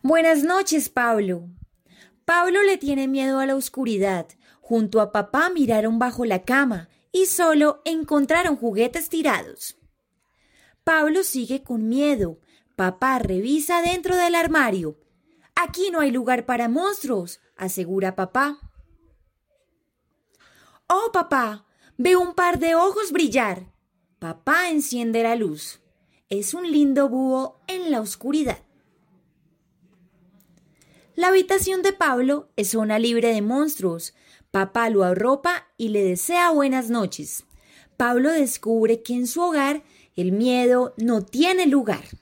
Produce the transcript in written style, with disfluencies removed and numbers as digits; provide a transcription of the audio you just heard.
Buenas noches, Pablo. Pablo le tiene miedo a la oscuridad. Junto a papá miraron bajo la cama y solo encontraron juguetes tirados. Pablo sigue con miedo. Papá revisa dentro del armario. Aquí no hay lugar para monstruos, asegura papá. Oh, papá, veo un par de ojos brillar. Papá enciende la luz. Es un lindo búho en la oscuridad. La habitación de Pablo es zona libre de monstruos. Papá lo arropa y le desea buenas noches. Pablo descubre que en su hogar el miedo no tiene lugar.